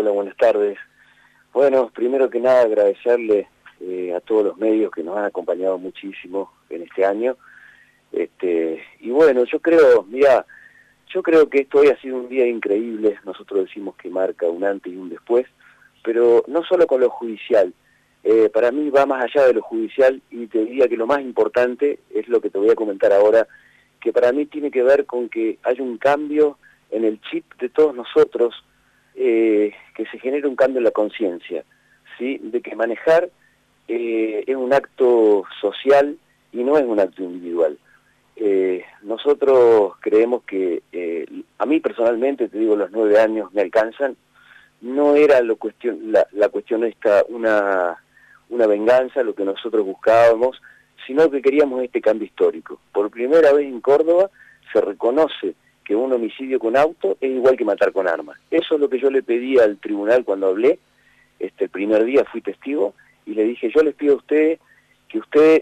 Hola, buenas tardes. Bueno, primero que nada agradecerle a todos los medios que nos han acompañado muchísimo en este año. Y bueno, yo creo que esto hoy ha sido un día increíble. Nosotros decimos que marca un antes y un después, pero no solo con lo judicial. Para mí va más allá de lo judicial y te diría que lo más importante es lo que te voy a comentar ahora, que para mí tiene que ver con que haya un cambio en el chip de todos nosotros, que se genere un cambio en la conciencia, ¿sí? De que manejar es un acto social y no es un acto individual. Nosotros creemos que, a mí personalmente, te digo, los 9 años me alcanzan, no era la cuestión esta una venganza, lo que nosotros buscábamos, sino que queríamos este cambio histórico. Por primera vez en Córdoba se reconoce que un homicidio con auto es igual que matar con arma. Eso es lo que yo le pedí al tribunal cuando hablé. El primer día fui testigo y le dije, yo les pido a ustedes que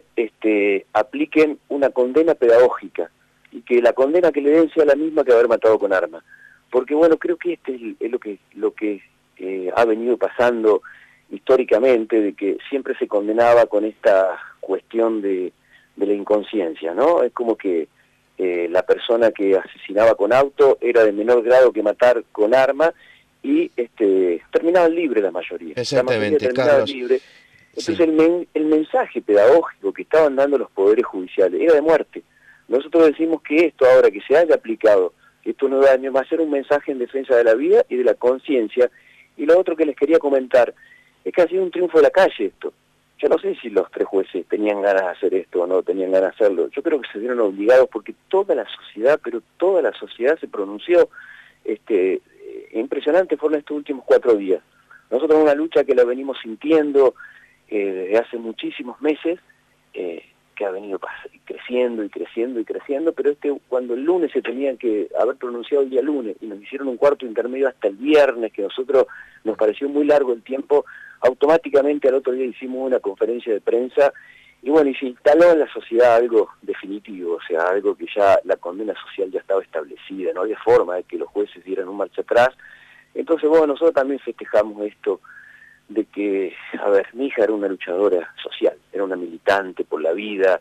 apliquen una condena pedagógica y que la condena que le den sea la misma que haber matado con arma. Porque bueno, creo que es lo que ha venido pasando históricamente, de que siempre se condenaba con esta cuestión de la inconsciencia, ¿no? Es como que la persona que asesinaba con auto era de menor grado que matar con arma y terminaban libre la mayoría. Exactamente, la mayoría terminaba libre. Entonces sí. El mensaje pedagógico que estaban dando los poderes judiciales era de muerte. Nosotros decimos que esto ahora que se haya aplicado, estos 9 años, va a ser un mensaje en defensa de la vida y de la conciencia. Y lo otro que les quería comentar es que ha sido un triunfo de la calle esto. Yo no sé si los 3 jueces tenían ganas de hacer esto o no tenían ganas de hacerlo. Yo creo que se vieron obligados porque toda la sociedad, pero toda la sociedad se pronunció. Impresionante fueron estos últimos 4 días. Nosotros una lucha que la venimos sintiendo desde hace muchísimos meses, que ha venido creciendo y creciendo y creciendo, pero cuando el lunes se tenían que haber pronunciado el día lunes y nos hicieron un cuarto intermedio hasta el viernes, que a nosotros nos pareció muy largo el tiempo, automáticamente al otro día hicimos una conferencia de prensa y bueno, y se instaló en la sociedad algo definitivo, o sea, algo que ya la condena social ya estaba establecida, no había forma de que los jueces dieran un marcha atrás. Entonces, bueno, nosotros también festejamos esto de que, a ver, mi hija era una luchadora social, era una militante por la vida,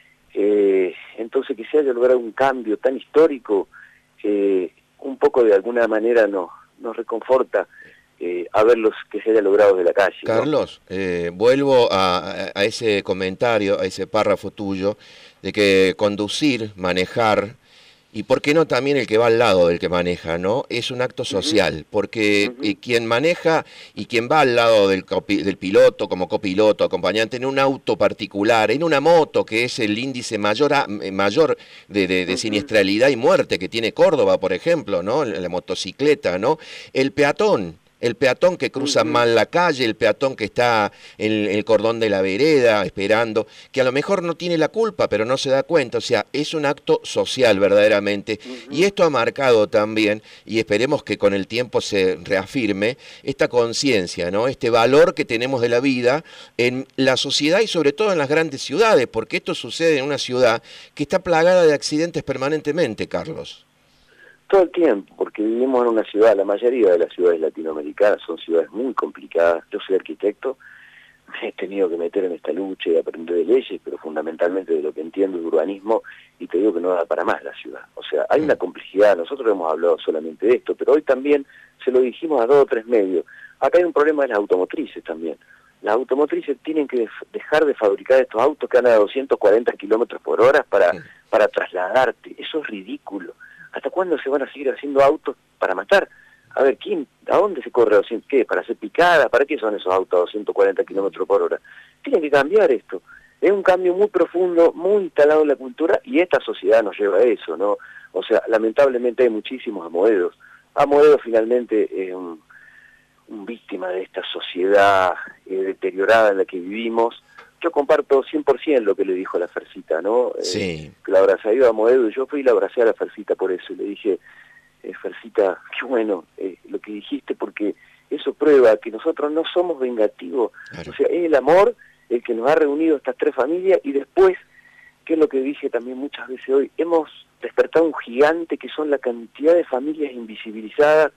entonces que se haya logrado un cambio tan histórico, un poco de alguna manera nos reconforta a ver los que se haya logrado de la calle, ¿no? Carlos, vuelvo a ese comentario, a ese párrafo tuyo, de que conducir, manejar, y por qué no también el que va al lado del que maneja, ¿no? Es un acto social, porque quien maneja y quien va al lado del piloto, como copiloto, acompañante, en un auto particular, en una moto, que es el índice mayor de siniestralidad y muerte que tiene Córdoba, por ejemplo, ¿no? La motocicleta, ¿no? El peatón que cruza mal la calle, el peatón que está en el cordón de la vereda esperando, que a lo mejor no tiene la culpa, pero no se da cuenta. O sea, es un acto social verdaderamente. Y esto ha marcado también, y esperemos que con el tiempo se reafirme, esta conciencia, ¿no? Este valor que tenemos de la vida en la sociedad y sobre todo en las grandes ciudades, porque esto sucede en una ciudad que está plagada de accidentes permanentemente, Carlos. Todo el tiempo, porque vivimos en una ciudad, la mayoría de las ciudades latinoamericanas son ciudades muy complicadas. Yo soy arquitecto, me he tenido que meter en esta lucha y aprender de leyes, pero fundamentalmente de lo que entiendo de urbanismo, y te digo que no da para más la ciudad. O sea, hay una complejidad, nosotros hemos hablado solamente de esto, pero hoy también se lo dijimos a 2 o 3 medios. Acá hay un problema de las automotrices también. Las automotrices tienen que dejar de fabricar estos autos que andan a 240 kilómetros por hora para trasladarte. Eso es ridículo. ¿Hasta cuándo se van a seguir haciendo autos para matar? A ver, ¿a dónde se corre a 200? ¿Qué? ¿Para hacer picada? ¿Para qué son esos autos a 240 kilómetros por hora? Tienen que cambiar esto. Es un cambio muy profundo, muy instalado en la cultura, y esta sociedad nos lleva a eso, ¿no? O sea, lamentablemente hay muchísimos Amoedos. Amoedo finalmente es un víctima de esta sociedad deteriorada en la que vivimos. Yo comparto 100% lo que le dijo a la Fercita, ¿no? Sí. Que la abracé a Amoedo, y yo fui y la abracé a la Fercita por eso, y le dije, Fercita, qué bueno lo que dijiste, porque eso prueba que nosotros no somos vengativos. Claro. O sea, es el amor el que nos ha reunido estas 3 familias, y después, que es lo que dije también muchas veces hoy, hemos despertado un gigante que son la cantidad de familias invisibilizadas,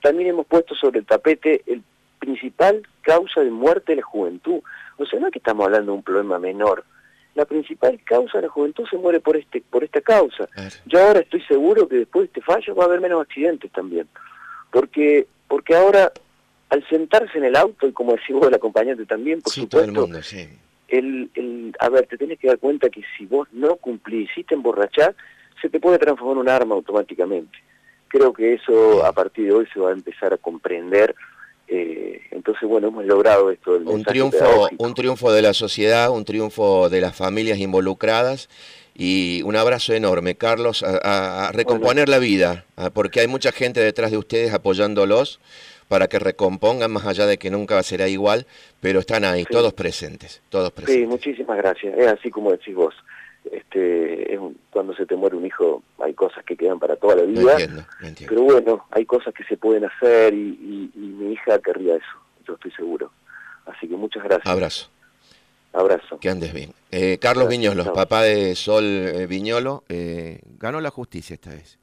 también hemos puesto sobre el tapete el principal causa de muerte de la juventud. O sea, no es que estamos hablando de un problema menor. La principal causa de la juventud se muere por esta causa. Yo ahora estoy seguro que después de este fallo va a haber menos accidentes también. Porque ahora, al sentarse en el auto, y como decís vos, el acompañante también, por supuesto, todo el mundo, sí. A ver, te tenés que dar cuenta que si vos no cumplís, si te emborrachás, se te puede transformar en un arma automáticamente. Creo que eso a partir de hoy se va a empezar a comprender. Entonces, bueno, hemos logrado esto del mensaje pedagógico. Un triunfo de la sociedad, un triunfo de las familias involucradas, y un abrazo enorme, Carlos, a recomponer la vida, porque hay mucha gente detrás de ustedes apoyándolos para que recompongan, más allá de que nunca será igual, pero están ahí, sí, todos presentes. Sí, muchísimas gracias. Es así como decís vos. Cuando se te muere un hijo hay cosas que quedan para toda la vida, lo entiendo. Pero bueno, hay cosas que se pueden hacer y mi hija querría eso, yo estoy seguro. Así que muchas gracias. Abrazo. Que andes bien. Carlos Viñolo, papá de Sol Viñolo, ganó la justicia esta vez.